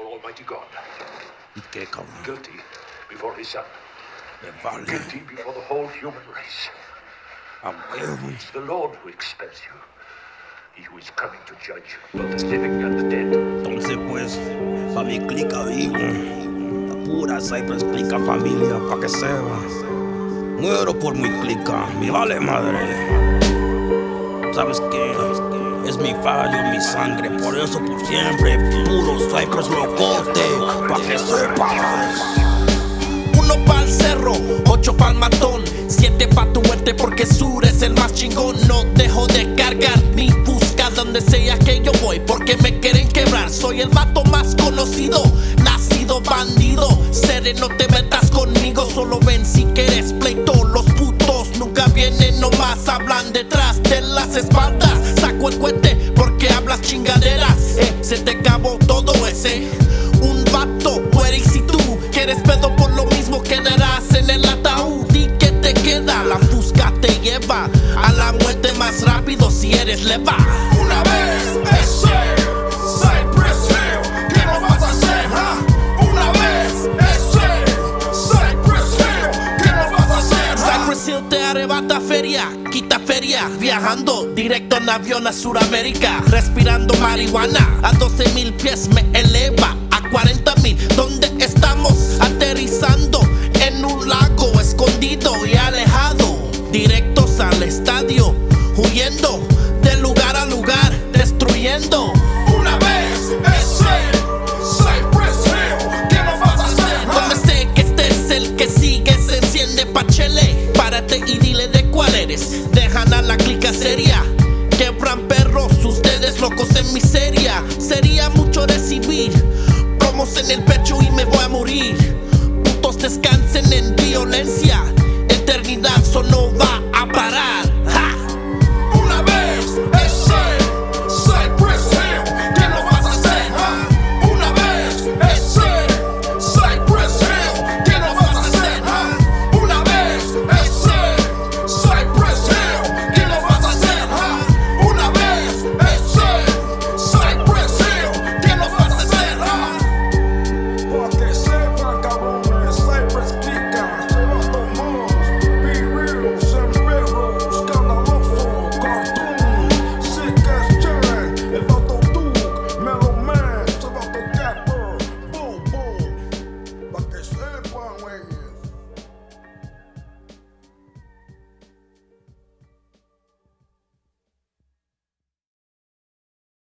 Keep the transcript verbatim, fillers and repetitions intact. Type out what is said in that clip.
Almighty God. ¿Y qué, cabrón? Guilty before his son. Me vale. Guilty before the whole human race. A huevo. It's the Lord who expels you. He who is coming to judge both the living and the dead. Entonces, pues, pa' mi clica vivo. La pura Cypress clica familia, pa' que sepa. Muero por mi clica, me vale madre. ¿Sabes qué? Es mi fallo, mi sangre, por eso por siempre. Puro Cypress locote, pa' que sepas. Uno pa'l cerro, ocho pa'l matón, siete pa' tu muerte porque Sur es el más chingón. No dejo de cargar mi busca donde sea que yo voy porque me quieren quebrar. Soy el vato más conocido, nacido bandido. Sereno, no te metas conmigo, solo ven si quieres pleito. Los putos nunca vienen, nomás hablan detrás de las espaldas. Saco el cohete porque hablas chingaderas, eh, se te acabó todo ese. Un vato, güey, si tú quieres pedo por lo mismo quedarás en el ataúd. ¿Y qué te queda? La busca te lleva a la muerte más rápido si eres leva. Una vez ese Cypress Hill, ¿qué nos vas a hacer? Huh? Una vez ese Cypress Hill, ¿qué nos vas a hacer? Huh? Cypress Hill te arrebata feria, quita feria, viajando directo en avión a Suramérica, respirando marihuana a doce mil pies me eleva a cuarenta mil, donde estamos aterrizando en un lago escondido y alejado.